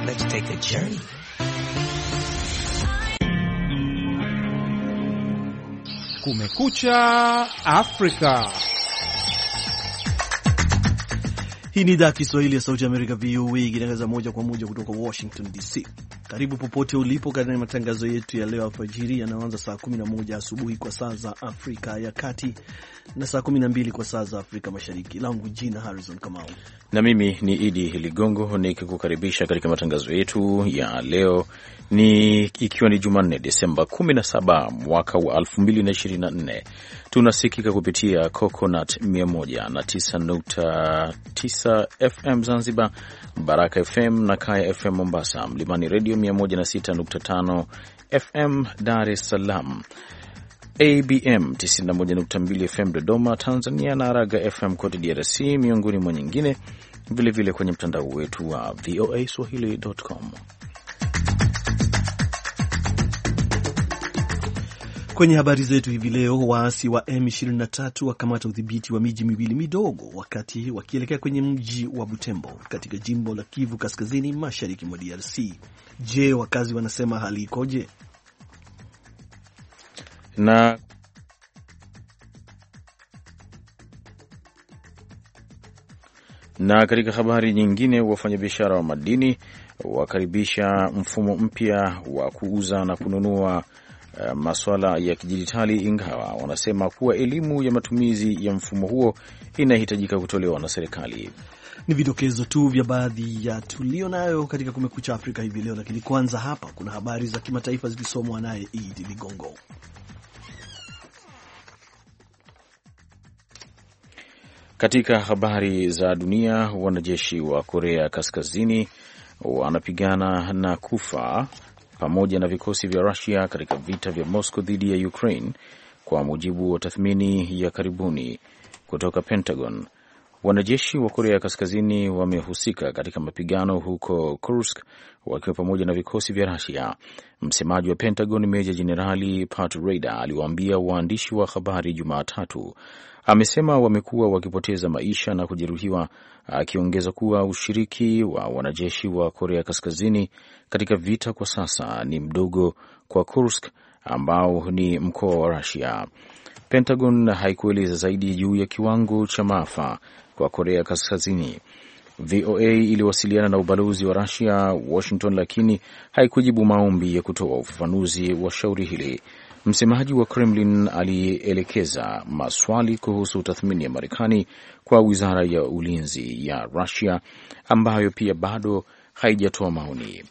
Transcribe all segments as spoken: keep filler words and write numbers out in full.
Let's take a journey. Kumekucha Afrika. Hii ni idhaa ya Kiswahili ya Sauti ya Amerika, V O A, ikitangaza moja kwa moja kutoka Washington D C. Karibu popote ulipo katika matangazo yetu ya leo alfajiri yanaanza saa kumi na moja asubuhi kwa saa za Afrika ya Kati na saa kumi na mbili kwa saa za Afrika Mashariki. Langu jina Harrison Kamau. Na mimi ni Idi Ligongo nikikukaribisha katika matangazo yetu ya leo, ni ikiwa ni Jumanne Desemba kumi na saba mwaka wa elfu mbili na ishirini na nne. Tunasikika kupitia Coconut mia moja na tisa nukta tisa F M Zanzibar, Baraka F M na Kaya F M Mombasa, Mlimani Radio mia moja na sita nukta tano F M Dar es Salaam, A B M tisini na moja nukta mbili F M Dodoma Tanzania, na Raga F M kote D R C, miongoni mwa nyingine, vile vile kwenye mtandao wetu wa V O A swahili dot com. Kwenye habari zetu hivi leo, waasi wa M ishirini na tatu wakamata udhibiti wa miji miwili midogo wakati wakielekea kwenye mji wa Butembo katika jimbo la Kivu Kaskazini mashariki mwa D R C. Je, wakazi wanasema hali ikoje? Na na katika habari nyingine, wafanyabiashara wa madini wakaribisha mfumo mpya wa kuuza na kununua Uh, masuala ya kidijitali, ingawa wanasema kuwa elimu ya matumizi ya mfumo huo inahitajika kutolewa na serikali. Ni vidokezo tu vya baadhi ya tulio nayo katika Kumekucha Afrika hivi leo, lakini kwanza hapa kuna habari za kimataifa zikisomwa naye Idi Ligongo. Katika habari za dunia, wanajeshi wa Korea Kaskazini wanapigana na kufa pamoja na vikosi vya Russia katika vita vya Moscow dhidi ya Ukraine, kwa mujibu wa tathmini ya karibuni kutoka Pentagon. Wanajeshi wa Korea Kaskazini wamehusika katika mapigano huko Kursk wakiwa pamoja na vikosi vya Russia. Msemaji wa Pentagon, Meja Jenerali Pat Ryder, aliwaambia waandishi wa habari Jumatatu. Amesema wamekuwa wakipoteza maisha na kujeruhiwa, akiongeza kuwa ushiriki wa wanajeshi wa Korea Kaskazini katika vita kwa sasa ni mdogo kwa Kursk ambao ni mkoa wa Russia. Pentagon haikueleza zaidi juu ya kiwango cha maafa kwa Korea Kaskazini. V O A iliwasiliana na ubalozi wa Russia Washington, lakini haikujibu maombi ya kutoa ufafanuzi wa shauri hili. Msemaji wa Kremlin alielekeza maswali kuhusu tathmini ya Marekani kwa wizara ya ulinzi ya Russia, ambayo pia bado haijatoa maoni.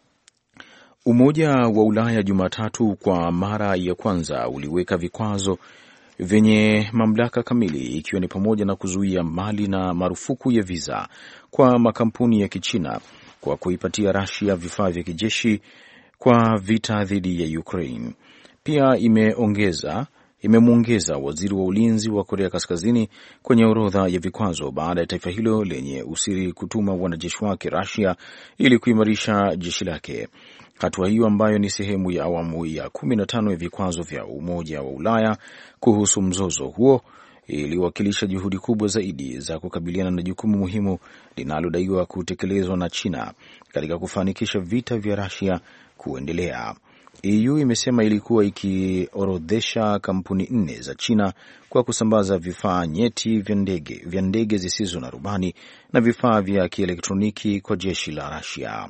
Umoja wa Ulaya Jumatatu kwa mara ya kwanza uliweka vikwazo vyenye mamlaka kamili, ikiwa ni pamoja na kuzuia mali na marufuku ya visa kwa makampuni ya Kichina kwa kuipatia Russia vifaa vya kijeshi kwa vita dhidi ya Ukraine. Pia imeongeza imemwongeza waziri wa ulinzi wa Korea Kaskazini kwenye orodha ya vikwazo baada ya taifa hilo lenye usiri kutuma wanajeshi wake Russia ili kuimarisha jeshi lake. Hatua hiyo, ambayo ni sehemu ya awamu ya kumi na tano ya vikwazo vya Umoja wa Ulaya kuhusu mzozo huo, iliwakilisha juhudi kubwa zaidi za kukabiliana na jukumu muhimu linalodaiwa kutekelezwa na China katika kufanikisha vita vya Russia kuendelea. E U imesema ilikuwa ikiorodhesha kampuni nne za China kwa kusambaza vifaa nyeti vya ndege vya ndege zisizo na rubani na vifaa vya kielektroniki kwa jeshi la Russia.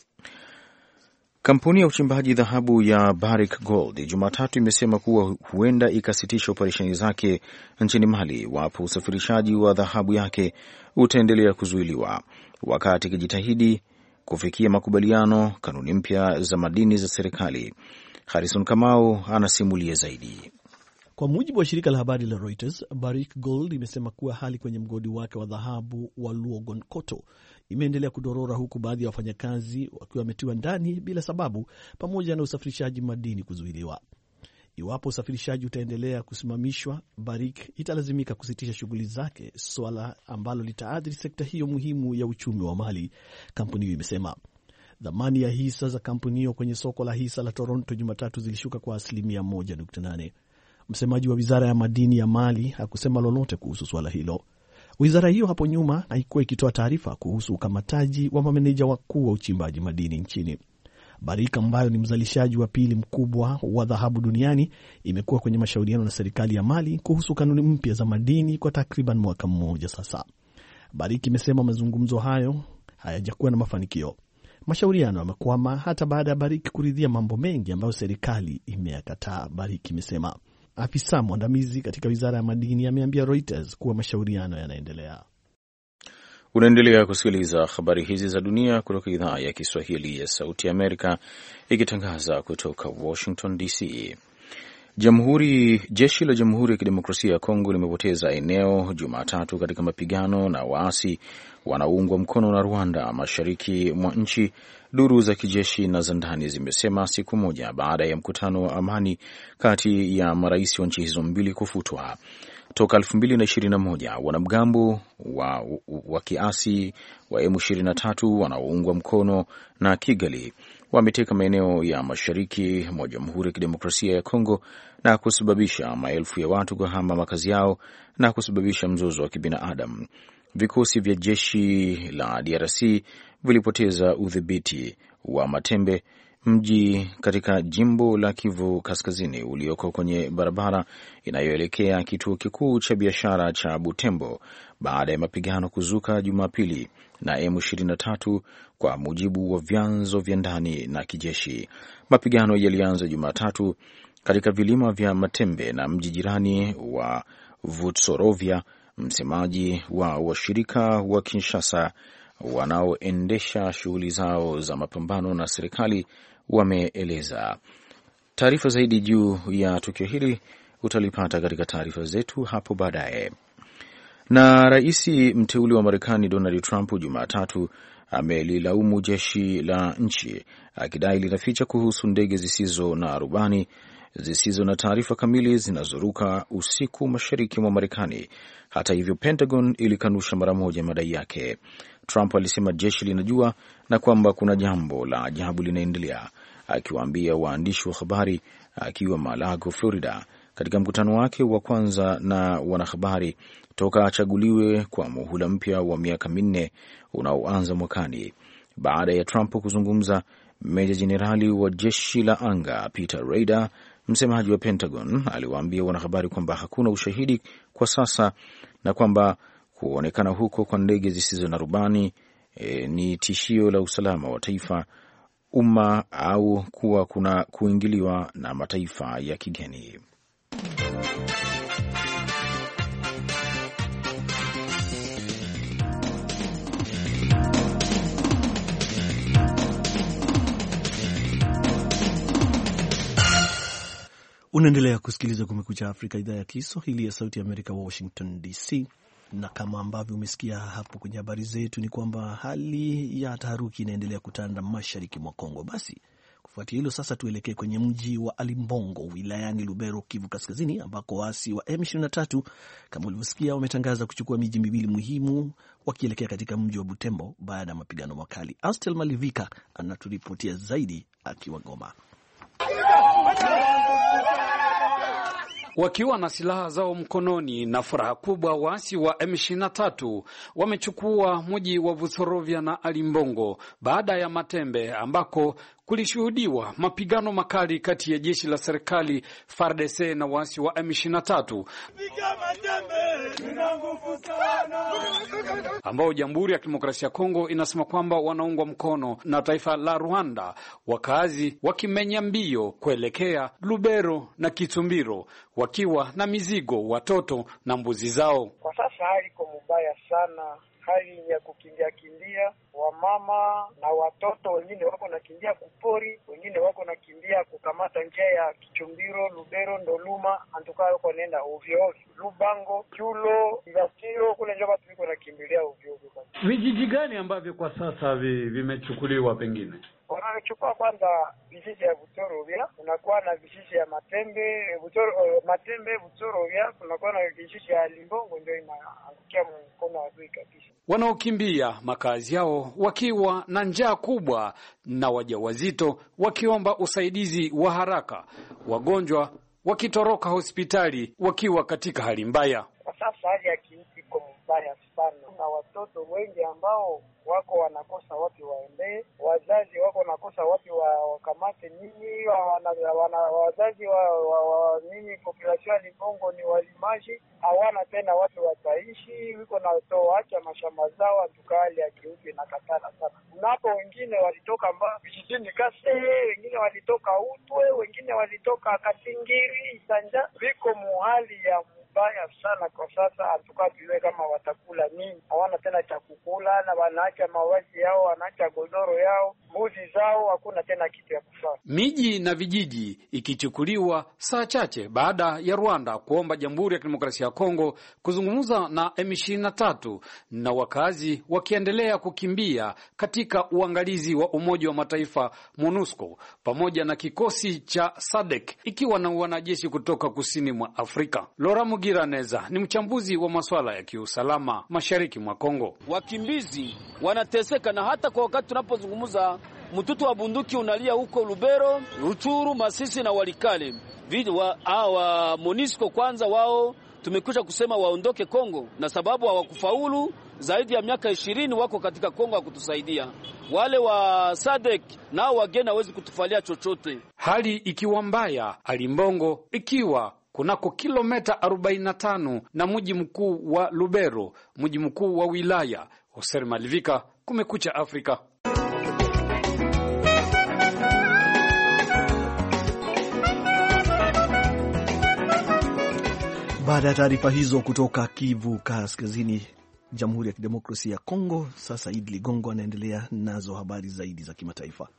Kampuni ya uchimbaji dhahabu ya Barrick Gold Jumatatu imesema kuwa huenda ikasitisha operesheni zake nchini Mali wapo usafirishaji wa dhahabu yake utaendelea kuzuiliwa, wakati ikijitahidi kufikia makubaliano kanuni mpya za madini za serikali. Harrison Kamau anasimulia zaidi. Kwa mujibu wa shirika la habari la Reuters, Barrick Gold imesema kuwa hali kwenye mgodi wake wa dhahabu wa Lougon-Koto imeendelea kudorora, huku baadhi ya wafanyakazi wakiwa wametiwa ndani bila sababu, pamoja na usafirishaji madini kuzuiliwa. Iwapo usafirishaji utaendelea kusimamishwa, Barrick italazimika kusitisha shughuli zake, swala ambalo litaathiri sekta hiyo muhimu ya uchumi wa Mali, kampuni hiyo imesema. Dhamani ya hisa za kampuni hiyo kwenye soko la hisa la Toronto Jumatatu zilishuka kwa asilimia moja nukta nane. Msemaji wa wizara ya madini ya Mali hakusema lolote kuhusu swala hilo. Wizara hiyo hapo nyuma haikuwa ikitoa taarifa kuhusu ukamataji wa mameneja wakuu wa uchimbaji madini nchini. Barrick ambayo ni mzalishaji wa pili mkubwa wa dhahabu duniani imekuwa kwenye mashauriano na serikali ya Mali kuhusu kanuni mpya za madini kwa takriban mwaka mmoja sasa. Barrick imesema mazungumzo hayo hayajakuwa na mafanikio. Mashauriano yamekwama hata baada ya Barrick kuridhia mambo mengi ambayo serikali imeyakataa, Barrick imesema. Afisa mwandamizi katika wizara ya madini ameambia Reuters kuwa mashauriano yanaendelea. Unaendelea kusikiliza habari hizi za dunia kutoka idhaa ya Kiswahili ya Sauti ya Amerika ikitangaza kutoka Washington D C. Jamhuri jeshi la Jamhuri ya Kidemokrasia ya Kongo limepoteza eneo Jumatatu katika mapigano na waasi wanaoungwa mkono na Rwanda mashariki mwa nchi, duru za kijeshi na za ndani zimesema siku moja baada ya mkutano wa amani kati ya marais wa nchi hizo mbili kufutwa. Toka elfu mbili na ishirini na moja wanamgambo wa, wa kiasi wa M ishirini na tatu wanaoungwa mkono na Kigali wameteka maeneo ya mashariki mwa Jamhuri ya Kidemokrasia ya Kongo na kusababisha maelfu ya watu kuhama makazi yao na kusababisha mzozo wa kibinadamu. Vikosi vya jeshi la D R C vilipoteza udhibiti wa Matembe, mji katika jimbo la Kivu Kaskazini ulioko kwenye barabara inayoelekea kituo kikuu cha biashara cha Butembo baada ya mapigano kuzuka Jumapili na M ishirini na tatu, kwa mujibu wa vyanzo vya ndani na kijeshi. Mapigano yalianza Jumatatu katika vilima vya Matembe na mji jirani wa Vutsorovia. Msemaji wa washirika wa Kinshasa wanaoendesha shughuli zao za mapambano na serikali wameeleza. Taarifa zaidi juu ya tukio hili utalipata katika taarifa zetu hapo baadaye. Na rais mteule wa Marekani Donald Trump Jumatatu amelilaumu jeshi la nchi akidai linaficha kuhusu ndege zisizo na rubani zisizo na taarifa kamili zinazoruka usiku mashariki mwa Marekani. Hata hivyo, Pentagon ilikanusha mara moja madai yake. Trump alisema jeshi linajua na kwamba kuna jambo la ajabu linaendelea, akiwaambia waandishi wa habari akiwa Mar-a-Lago, Florida, katika mkutano wake wa kwanza na wanahabari toka achaguliwe kwa muhula mpya wa miaka minne unaoanza mwakani. Baada ya Trump kuzungumza, Meja Jenerali wa jeshi la anga Peter Rader, msemaji wa Pentagon, aliwaambia wanahabari kwamba hakuna ushahidi kwa sasa na kwamba kuonekana huko kwa ndege zisizo na rubani e, ni tishio la usalama wa taifa, umma au kuwa kuna kuingiliwa na mataifa ya kigeni. Unaendelea kusikiliza Kumekucha Afrika, idhaa ya Kiswahili ya Sauti ya Amerika, Washington D C. Na kama ambavyo umesikia hapo kwenye habari zetu ni kwamba hali ya taharuki inaendelea kutanda mashariki mwa Kongo. Basi kufuatia hilo, sasa tuelekee kwenye mji wa Alimbongo wilayani Lubero, Kivu Kaskazini, ambako waasi wa M ishirini na tatu kama ulivyosikia wametangaza kuchukua miji miwili muhimu wakielekea katika mji wa Butembo baada ya mapigano makali. Astel Malivika anaturipotia zaidi akiwa Goma. Wakiwa na silaha zao mkononi na furaha kubwa, waasi wa M ishirini na tatu wamechukua mji wa Vutsorovia na Alimbongo baada ya Matembe, ambako kulishuhudiwa mapigano makali kati ya jeshi la serikali F A R D C na waasi wa M ishirini na tatu ambao Jamhuri ya Kidemokrasia ya Kongo inasema kwamba wanaungwa mkono na taifa la Rwanda, wakazi wakimenya mbio kuelekea Lubero na Kitumbiro wakiwa na mizigo, watoto na mbuzi zao. Kwa sasa hali iko mbaya sana, hali ya kukimbia kimbia, wamama na watoto wengine wako nakimbia kupori, wengine wako nakimbia kukamata njia ya Kichumbiro, Lubero, Ndoluma, antukayo wako nenda ovyo ovyo, Lubango, Chulo, Ivatiro, kule ndio watu wako nakimbilia ovyo ovyo. Vijiji gani ambavyo kwa sasa vimechukuliwa pengine? Wanachukua kwanza vijiji ya Vutsorovia, unakuwa na vijiji ya Matembe, Vutsoro, uh, Matembe, Vutsorovia, unakuwa na vijiji ya Limbongo, ndio inaangukia mkono wa adui kabisa. Wanaokimbia makazi yao wakiwa na njaa kubwa na wajawazito wakiomba usaidizi wa haraka, wagonjwa wakitoroka hospitali wakiwa katika hali mbaya. Kwa sasa hali ya kiuti iko mbaya sana, na watoto wengi ambao wako wanakosa wapi waendee, wazazi wako wanakosa wapi wa, wakamate nini wa, wana, wana, wazazi wa, wa, wa nini. Population ya Libongo ni walimaji, hawana tena watu wataishi, wiko na toacha mashamba zao, atukali ya kiupi na katana sana. Unapo wengine walitoka mba vijijini Kase, wengine walitoka Utwe, wengine walitoka Kasingiri, Isanja, viko muhali ya baya sana kwa sasa. Hatukajue kama watakula nini, hawana tena cha kukula, na wanaacha mawazi yao, wanaacha godoro yao, mbuzi zao, hakuna tena kitu ya kufanya. Miji na vijiji ikichukuliwa saa chache baada ya Rwanda kuomba Jamhuri ya Kidemokrasia ya Kongo kuzungumza na M ishirini na tatu, na wakazi wakiendelea kukimbia katika uangalizi wa Umoja wa Mataifa MONUSCO pamoja na kikosi cha SADC ikiwa na wanajeshi kutoka kusini mwa Afrika. Laura Mugiraneza ni mchambuzi wa masuala ya kiusalama mashariki mwa Kongo. Wakimbizi wanateseka, na hata kwa wakati tunapozungumza mtutu wa bunduki unalia huko Lubero, Ruchuru, Masisi na Walikale. Vidi wa hawa MONUSCO kwanza wao tumekwisha kusema waondoke Kongo, na sababu hawakufaulu zaidi ya miaka ishirini wako katika Kongo wa kutusaidia. Wale wa SADC nao wageni hawezi kutufalia chochote. Hali ikiwa mbaya, Alimbongo ikiwa kunako kilomita arobaini na tano na mji mkuu wa Lubero, mji mkuu wa wilaya. Hoser Malivika, Kumekucha Afrika. Baada ya taarifa hizo kutoka Kivu Kaskazini, Jamhuri ya Kidemokrasia ya Kongo, sasa Idi Ligongo anaendelea nazo habari zaidi za kimataifa.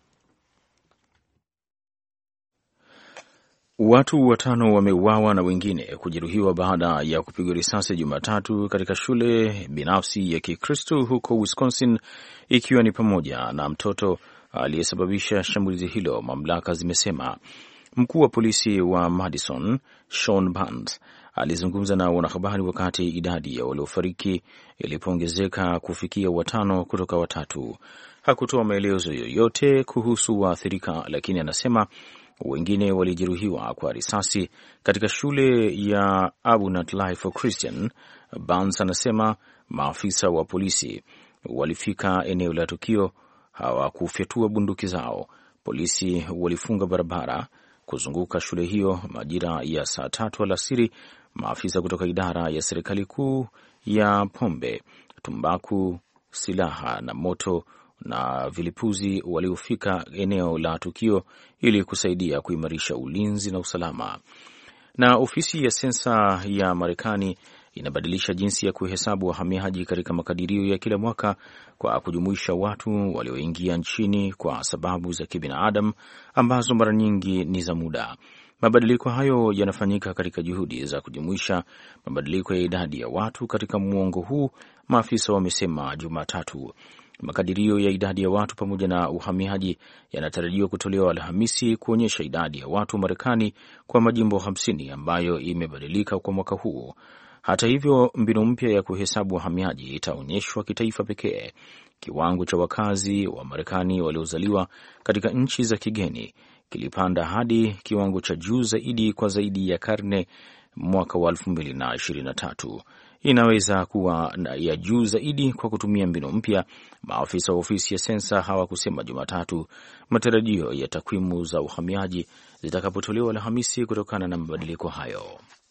Watu watano wameuawa na wengine kujeruhiwa baada ya kupigwa risasi Jumatatu katika shule binafsi ya Kikristo huko Wisconsin, ikiwa ni pamoja na mtoto aliyesababisha shambulizi hilo, mamlaka zimesema. Mkuu wa polisi wa Madison, Sean Burns, alizungumza na wanahabari wakati idadi ya waliofariki ilipoongezeka kufikia watano kutoka watatu. Hakutoa maelezo yoyote kuhusu waathirika, lakini anasema wengine walijeruhiwa kwa risasi katika shule ya Abundant Life for Christian. Burns anasema maafisa wa polisi walifika eneo la tukio, hawakufyatua bunduki zao. Polisi walifunga barabara kuzunguka shule hiyo majira ya saa tatu alasiri. Maafisa kutoka idara ya serikali kuu ya pombe, tumbaku, silaha na moto na vilipuzi waliofika eneo la tukio ili kusaidia kuimarisha ulinzi na usalama. Na ofisi ya sensa ya Marekani inabadilisha jinsi ya kuhesabu wahamiaji katika makadirio ya kila mwaka kwa kujumuisha watu walioingia nchini kwa sababu za kibinadamu ambazo mara nyingi ni za muda. Mabadiliko hayo yanafanyika katika juhudi za kujumuisha mabadiliko ya idadi ya watu katika muongo huu, maafisa wamesema Jumatatu. Makadirio ya idadi ya watu pamoja na uhamiaji yanatarajiwa kutolewa Alhamisi kuonyesha idadi ya watu Marekani kwa majimbo hamsini ambayo imebadilika kwa mwaka huu. Hata hivyo, mbinu mpya ya kuhesabu wahamiaji itaonyeshwa kitaifa pekee. Kiwango cha wakazi wa Marekani waliozaliwa katika nchi za kigeni kilipanda hadi kiwango cha juu zaidi kwa zaidi ya karne mwaka wa elfu mbili na ishirini na tatu. Inaweza kuwa ya juu zaidi kwa kutumia mbinu mpya, maafisa wa ofisi ya sensa hawakusema Jumatatu, matarajio ya takwimu za uhamiaji zitakapotolewa Alhamisi kutokana na mabadiliko hayo.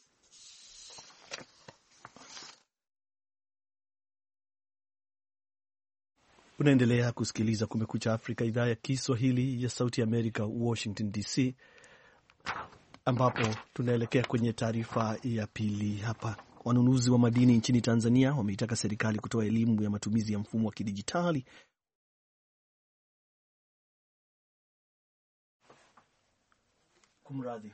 Unaendelea kusikiliza Kumekucha Afrika, idhaa ya Kiswahili ya Sauti ya Amerika, Washington D C, ambapo tunaelekea kwenye taarifa ya pili hapa. Wanunuzi wa madini nchini Tanzania wameitaka serikali kutoa elimu ya matumizi ya mfumo wa kidijitali kumradhi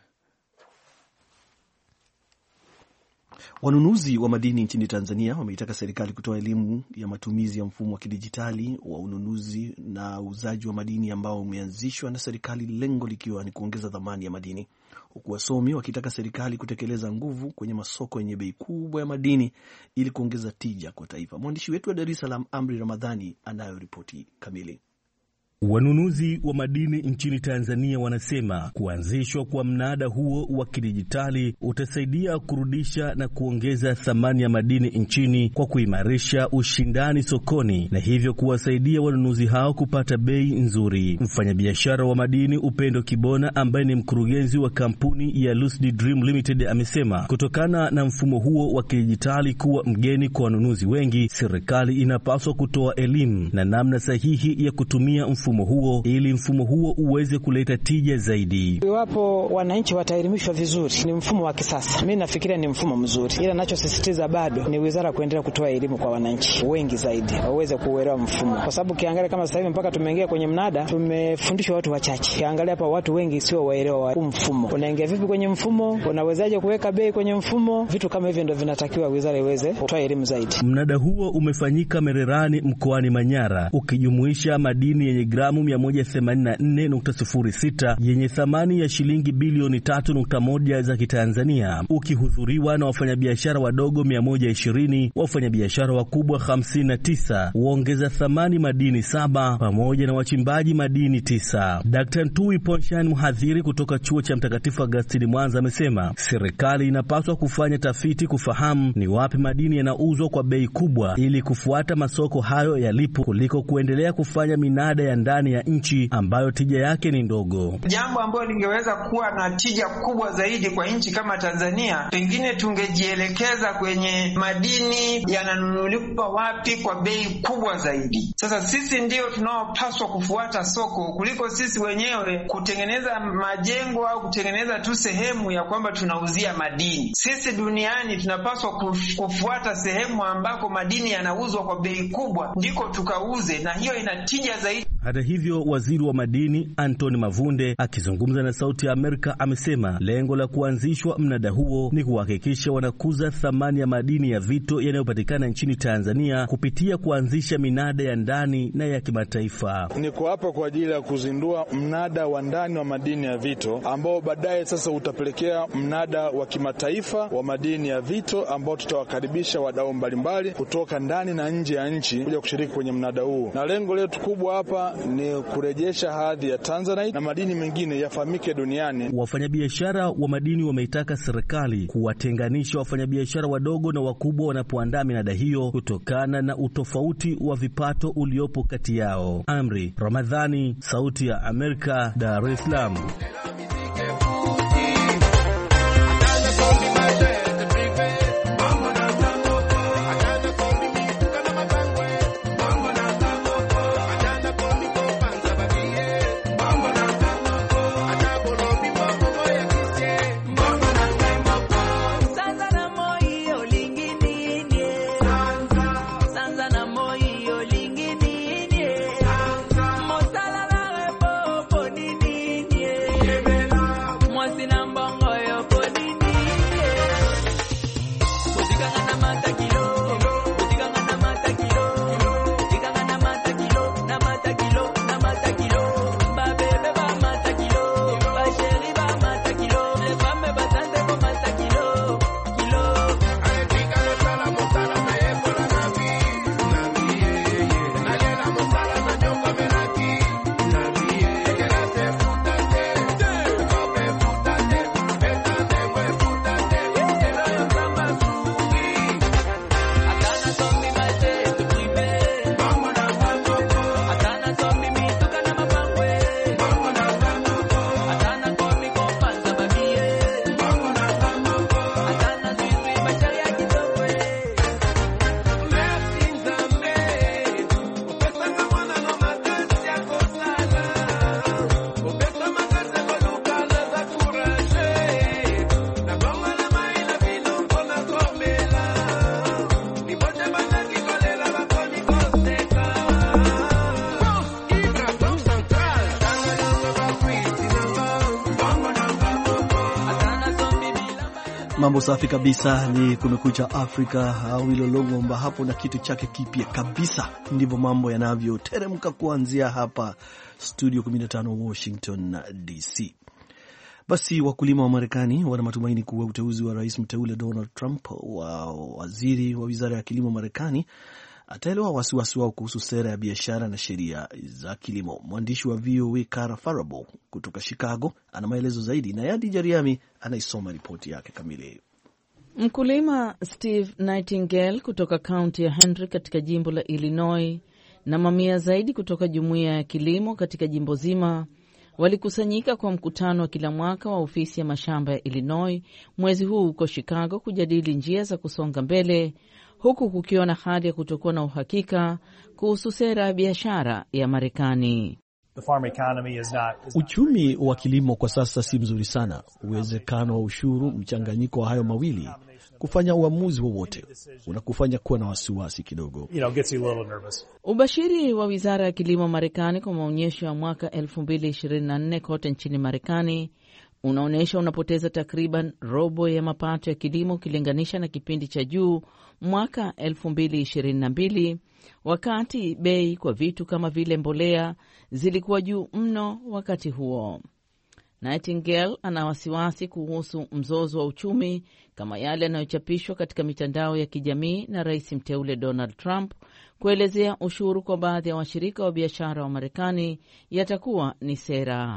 Wanunuzi wa madini nchini Tanzania wameitaka serikali kutoa elimu ya matumizi ya mfumo wa kidijitali wa ununuzi na uuzaji wa madini ambao umeanzishwa na serikali, lengo likiwa ni kuongeza dhamani ya madini, huku wasomi wakitaka serikali kutekeleza nguvu kwenye masoko yenye bei kubwa ya madini ili kuongeza tija kwa taifa. Mwandishi wetu wa Dar es Salaam, Amri Ramadhani, anayo ripoti kamili. Wanunuzi wa madini nchini Tanzania wanasema kuanzishwa kwa mnada huo wa kidijitali utasaidia kurudisha na kuongeza thamani ya madini nchini kwa kuimarisha ushindani sokoni na hivyo kuwasaidia wanunuzi hao kupata bei nzuri. Mfanyabiashara wa madini Upendo Kibona ambaye ni mkurugenzi wa kampuni ya Lucid Dream Limited amesema kutokana na mfumo huo wa kidijitali kuwa mgeni kwa wanunuzi wengi, serikali inapaswa kutoa elimu na namna sahihi ya kutumia mfumo huo ili mfumo huo uweze kuleta tija zaidi. Iwapo wananchi wataelimishwa vizuri, ni mfumo wa kisasa. Mimi nafikiria ni mfumo mzuri. Ila ninachosisitiza bado ni wizara kuendelea kutoa elimu kwa wananchi wengi zaidi waweze kuelewa mfumo. Kwa sababu kiangalia kama sasa hivi mpaka tumeingia kwenye mnada, tumefundishwa watu wachache. Kiangalia hapa watu wengi sio waelewa wa mfumo. Unaingia vipi kwenye mfumo? Unawezaje kuweka bei kwenye mfumo? Vitu kama hivyo ndio vinatakiwa wizara iweze kutoa elimu zaidi. Mnada huo umefanyika Mererani mkoani Manyara, ukijumuisha madini yenye gramu mia moja themanini na nne nukta sifuri sita yenye thamani ya shilingi bilioni tatu nukta moja za Kitanzania, ukihudhuriwa na wafanyabiashara wadogo mia moja ishirini, wafanyabiashara wakubwa hamsini na tisa, waongeza thamani madini saba pamoja na wachimbaji madini tisa. Daktari Ntui Ponshan, mhadhiri kutoka chuo cha Mtakatifu Agustini Mwanza, amesema serikali inapaswa kufanya tafiti kufahamu ni wapi madini yanauzwa kwa bei kubwa ili kufuata masoko hayo yalipo kuliko kuendelea kufanya minada ya ndani ya nchi ambayo tija yake ni ndogo. Jambo ambalo lingeweza kuwa na tija kubwa zaidi kwa nchi kama Tanzania, pengine tungejielekeza kwenye madini yananunuliwa wapi kwa bei kubwa zaidi. Sasa sisi ndio tunaopaswa kufuata soko kuliko sisi wenyewe kutengeneza majengo au kutengeneza tu sehemu ya kwamba tunauzia madini. Sisi duniani tunapaswa kufuata sehemu ambako madini yanauzwa kwa bei kubwa ndiko tukauze, na hiyo inatija zaidi. Hata hivyo, waziri wa madini Anthony Mavunde akizungumza na Sauti ya Amerika amesema lengo la kuanzishwa mnada huo ni kuhakikisha wanakuza thamani ya madini ya vito yanayopatikana nchini Tanzania kupitia kuanzisha minada ya ndani na ya kimataifa. Niko hapa kwa ajili ya kuzindua mnada wa ndani wa madini ya vito ambao baadaye sasa utapelekea mnada wa kimataifa wa madini ya vito ambao tutawakaribisha wadau mbalimbali kutoka ndani na nje ya nchi kuja kushiriki kwenye mnada huu. Na lengo letu kubwa hapa ni kurejesha hadhi ya Tanzanite na madini mengine yafahamike duniani. Wafanyabiashara wa madini wameitaka serikali kuwatenganisha wafanyabiashara wadogo na wakubwa wanapoandaa minada hiyo kutokana na utofauti wa vipato uliopo kati yao. Amri Ramadhani, Sauti ya Amerika, Dar es Salaam. Mambo safi kabisa, ni Kumekucha Afrika au Ilo Longomba hapo na kitu chake kipya kabisa. Ndivyo mambo yanavyoteremka kuanzia hapa studio kumi na tano Washington D C. Basi wakulima wa Marekani wana matumaini kuwa uteuzi wa rais mteule Donald Trump wa waziri wa wizara ya kilimo Marekani ataelewa wasiwasi wao kuhusu sera ya biashara na sheria za kilimo. Mwandishi wa V O A Kara Farabo kutoka Chicago ana maelezo zaidi, na Yadi Jariami anaisoma ripoti yake kamili. Mkulima Steve Nightingale kutoka kaunti ya Henry katika jimbo la Illinois na mamia zaidi kutoka jumuiya ya kilimo katika jimbo zima walikusanyika kwa mkutano wa kila mwaka wa ofisi ya mashamba ya Illinois mwezi huu huko Chicago kujadili njia za kusonga mbele, huku kukiwa na hali ya kutokuwa na uhakika kuhusu sera ya biashara ya Marekani. Uchumi wa kilimo kwa sasa si mzuri sana. Uwezekano wa ushuru, mchanganyiko wa hayo mawili, kufanya uamuzi wowote unakufanya kuwa na wasiwasi kidogo. Ubashiri wa Wizara ya Kilimo Marekani kwa maonyesho ya mwaka elfu mbili ishirini na nne kote nchini Marekani unaonyesha unapoteza takriban robo ya mapato ya kilimo ukilinganisha na kipindi cha juu mwaka elfu mbili ishirini na mbili, wakati bei kwa vitu kama vile mbolea zilikuwa juu mno wakati huo. Nightingale ana wasiwasi kuhusu mzozo wa uchumi kama yale yanayochapishwa katika mitandao ya kijamii na Rais mteule Donald Trump kuelezea ushuru kwa baadhi ya washirika wa biashara wa Marekani yatakuwa ni sera.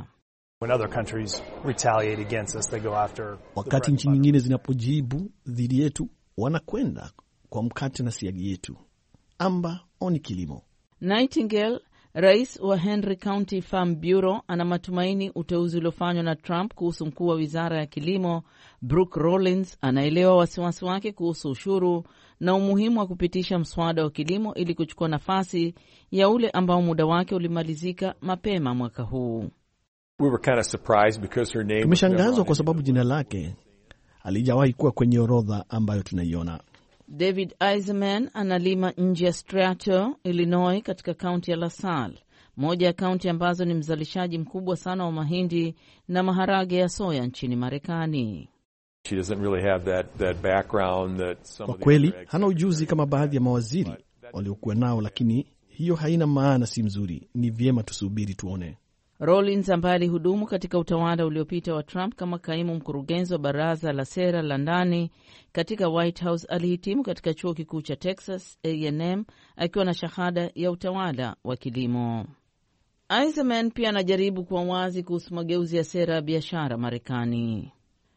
Wakati nchi nyingine zinapojibu dhidi yetu, wanakwenda kwa mkate na siagi yetu. Amba oni kilimo. Nightingale, rais wa Henry County Farm Bureau, ana matumaini uteuzi uliofanywa na Trump kuhusu mkuu wa wizara ya kilimo Brooke Rollins anaelewa wasiwasi wake kuhusu ushuru na umuhimu wa kupitisha mswada wa kilimo ili kuchukua nafasi ya ule ambao muda wake ulimalizika mapema mwaka huu. We were kind of surprised because her name. Tumeshangazwa kwa sababu jina lake halijawahi kuwa kwenye orodha ambayo tunaiona. David Eisenman analima nje ya Strato, Illinois katika kaunti ya LaSalle, moja ya kaunti ambazo ni mzalishaji mkubwa sana wa mahindi na maharage ya soya nchini Marekani. She doesn't really have that that background that some of the. Kwa kweli hana ujuzi kama baadhi ya mawaziri waliokuwa nao, lakini hiyo haina maana si mzuri. Ni vyema tusubiri tuone. Rollins ambaye alihudumu katika utawala uliopita wa Trump kama kaimu mkurugenzi wa baraza la sera la ndani katika White House alihitimu katika chuo kikuu cha Texas A and M akiwa na shahada ya utawala wa kilimo. Eisenman pia anajaribu kuwa wazi kuhusu mageuzi ya sera ya biashara Marekani.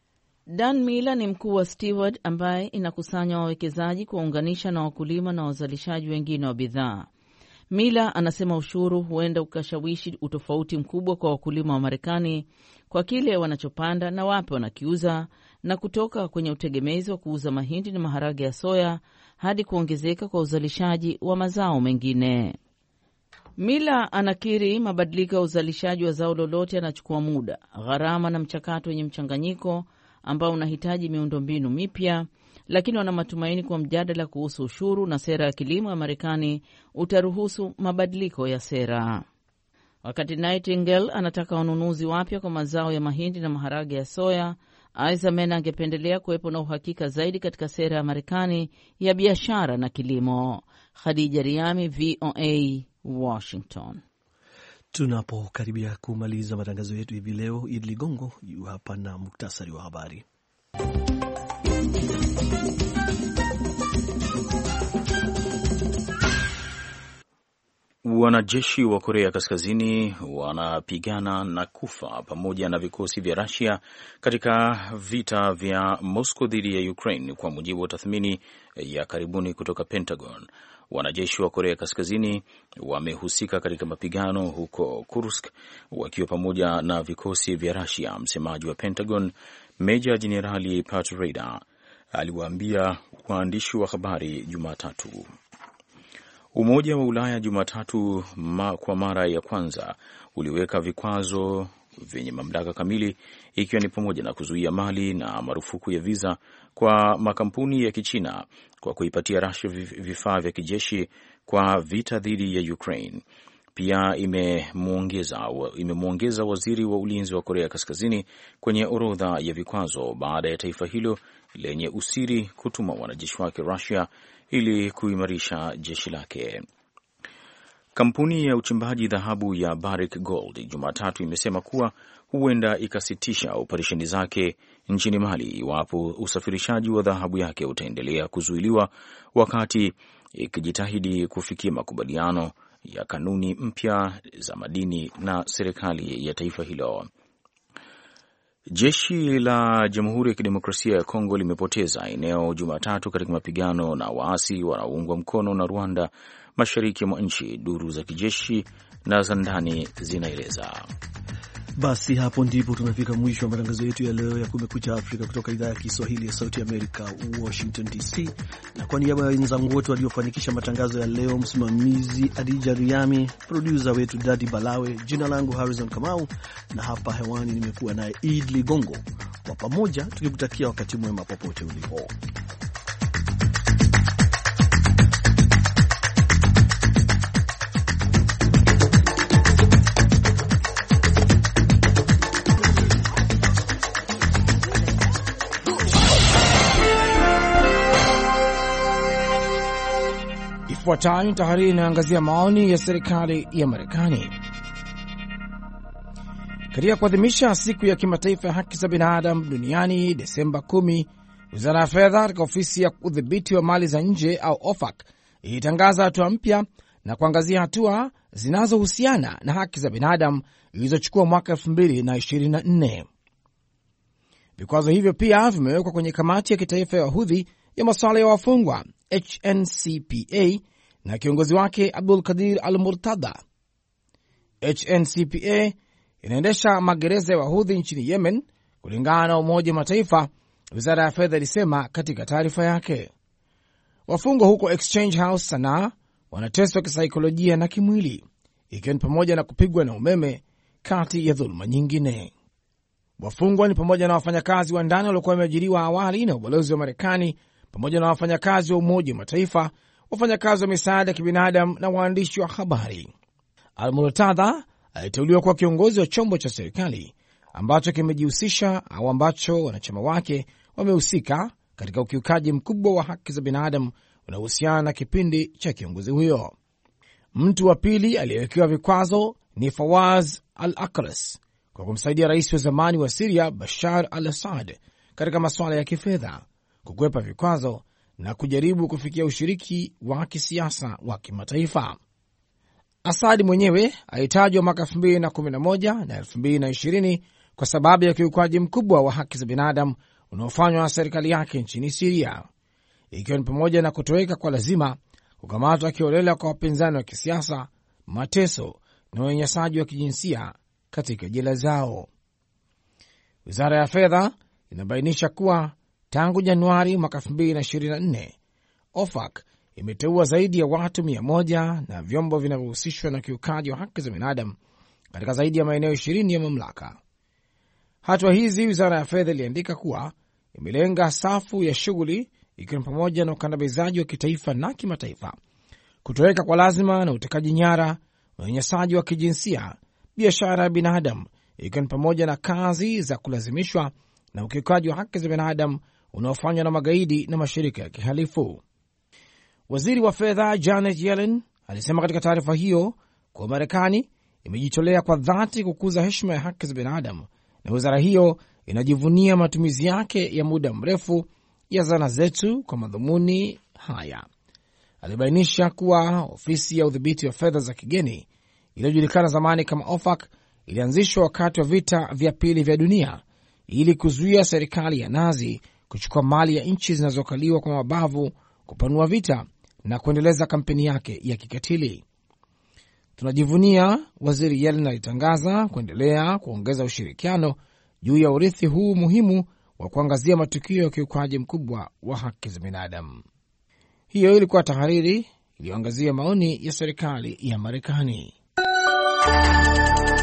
Dan Miller ni mkuu wa Steward ambaye inakusanya wawekezaji kuwaunganisha na wakulima na wazalishaji wengine wa bidhaa. Miller anasema ushuru huenda ukashawishi utofauti mkubwa kwa wakulima wa Marekani kwa kile wanachopanda na wapi wanakiuza, na kutoka kwenye utegemezi wa kuuza mahindi na maharage ya soya hadi kuongezeka kwa uzalishaji wa mazao mengine. Miller anakiri mabadiliko ya uzalishaji wa zao lolote yanachukua muda, gharama na mchakato wenye mchanganyiko ambao unahitaji miundombinu mipya, lakini wana matumaini kwa mjadala kuhusu ushuru na sera ya kilimo ya Marekani utaruhusu mabadiliko ya sera. Wakati Nightingale anataka wanunuzi wapya kwa mazao ya mahindi na maharage ya soya, Eisenman angependelea kuwepo na uhakika zaidi katika sera ya Marekani ya biashara na kilimo. Khadija Riami, V O A, Washington. Tunapokaribia kumaliza matangazo yetu hivi leo, Idi Ligongo yu hapa na muktasari wa habari. Wanajeshi wa Korea Kaskazini wanapigana na kufa pamoja na vikosi vya Russia katika vita vya Moscow dhidi ya Ukraine, kwa mujibu wa tathmini ya karibuni kutoka Pentagon. Wanajeshi wa Korea Kaskazini wamehusika katika mapigano huko Kursk wakiwa pamoja na vikosi vya Russia. Msemaji wa Pentagon, Meja Jenerali Pat Ryder, aliwaambia waandishi wa habari Jumatatu. Umoja wa Ulaya Jumatatu ma, kwa mara ya kwanza uliweka vikwazo vyenye mamlaka kamili, ikiwa ni pamoja na kuzuia mali na marufuku ya visa kwa makampuni ya Kichina kwa kuipatia Russia vifaa vya kijeshi kwa vita dhidi ya Ukraine. Pia imemuongeza imemuongeza waziri wa ulinzi wa Korea Kaskazini kwenye orodha ya vikwazo baada ya taifa hilo lenye usiri kutuma wanajeshi wake Russia ili kuimarisha jeshi lake. Kampuni ya uchimbaji dhahabu ya Barrick Gold Jumatatu imesema kuwa huenda ikasitisha operesheni zake nchini Mali iwapo usafirishaji wa dhahabu yake utaendelea kuzuiliwa, wakati ikijitahidi kufikia makubaliano ya kanuni mpya za madini na serikali ya taifa hilo. Jeshi la Jamhuri ya Kidemokrasia ya Kongo limepoteza eneo Jumatatu katika mapigano na waasi wanaoungwa mkono na Rwanda mashariki mwa nchi, duru za kijeshi na za ndani zinaeleza. Basi hapo ndipo tunafika mwisho wa matangazo yetu ya leo ya Kumekucha Afrika kutoka idhaa ya Kiswahili ya Sauti Amerika, Washington D C. Na kwa niaba ya wenzangu wote waliofanikisha matangazo ya leo, msimamizi Adija Riami, producer wetu Dadi Balawe, jina langu Harrison Kamau, na hapa hewani nimekuwa naye Eid Ligongo. Kwa pamoja tukikutakia wakati mwema popote ulipo. Ifuatayo ni tahariri inayoangazia maoni ya serikali ya Marekani. Katika kuadhimisha siku ya kimataifa ya haki za binadamu duniani Desemba kumi, wizara ya fedha katika ofisi ya udhibiti wa mali za nje au O F A C ilitangaza hatua mpya na kuangazia hatua zinazohusiana na haki za binadamu ilizochukua mwaka elfu mbili na ishirini na nne. Vikwazo hivyo pia vimewekwa kwenye kamati ya kitaifa ya Wahudhi ya masuala ya wafungwa H N C P A na kiongozi wake Abdul Kadir al-Murtada. H N C P A inaendesha magereza ya Wahudhi nchini Yemen kulingana na Umoja wa Mataifa, wizara ya fedha ilisema katika taarifa yake. Wafungwa huko Exchange House Sanaa wanateswa kisaikolojia na kimwili, ikiwa ni pamoja na kupigwa na umeme, kati ya dhuluma nyingine. Wafungwa ni pamoja na wafanyakazi wa ndani waliokuwa wameajiriwa awali na ubalozi wa Marekani, pamoja na wafanyakazi wa Umoja wa Mataifa, wafanyakazi wa misaada ya kibinadamu na waandishi wa habari. Al-Murtada aliteuliwa kuwa kiongozi wa chombo cha serikali ambacho kimejihusisha au ambacho wanachama wake wamehusika katika ukiukaji mkubwa wa haki za binadamu unaohusiana na kipindi cha kiongozi huyo. Mtu wa pili aliyewekewa vikwazo ni Fawaz al-Aqras kwa kumsaidia rais wa zamani wa Syria Bashar al-Assad katika masuala ya kifedha, kukwepa vikwazo na kujaribu kufikia ushiriki wa kisiasa wa kimataifa. Assad mwenyewe alitajwa mwaka elfu mbili na kumi na moja na elfu mbili na ishirini kwa sababu ya kiukwaji mkubwa wa haki za binadamu unaofanywa na serikali yake nchini Syria, ikiwa ni pamoja na kutoweka kwa lazima, kukamatwa kiolela kwa wapinzani wa kisiasa, mateso na unyanyasaji wa kijinsia katika jela zao. Wizara ya fedha inabainisha kuwa tangu Januari mwaka elfu mbili na ishirini na nne, O F A C imeteua zaidi ya watu mia moja na vyombo vinavyohusishwa na kiukaji wa haki za binadamu katika zaidi ya maeneo ishirini ya mamlaka. Hatua hizi, wizara ya fedha iliandika kuwa imelenga safu ya shughuli, ikiwa ni pamoja na ukandamizaji wa kitaifa na kimataifa, kutoweka kwa lazima na utekaji nyara, unyanyasaji wa kijinsia, biashara ya binadamu, ikiwa ni pamoja na kazi za kulazimishwa na ukiukaji wa haki za binadamu unaofanywa na magaidi na mashirika ya kihalifu. Waziri wa fedha Janet Yellen alisema katika taarifa hiyo kwa Marekani imejitolea kwa dhati kukuza heshima ya haki za binadamu, na wizara hiyo inajivunia matumizi yake ya muda mrefu ya zana zetu kwa madhumuni haya. Alibainisha kuwa ofisi ya udhibiti wa fedha za kigeni iliyojulikana zamani kama O F A C ilianzishwa wakati wa vita vya pili vya dunia ili kuzuia serikali ya Nazi kuchukua mali ya nchi zinazokaliwa kwa mabavu, kupanua vita na kuendeleza kampeni yake ya kikatili. Tunajivunia, waziri Yellen alitangaza, kuendelea kuongeza ushirikiano juu ya urithi huu muhimu wa kuangazia matukio ya ukiukaji mkubwa wa haki za binadamu. Hiyo ilikuwa tahariri iliyoangazia maoni ya serikali ya Marekani.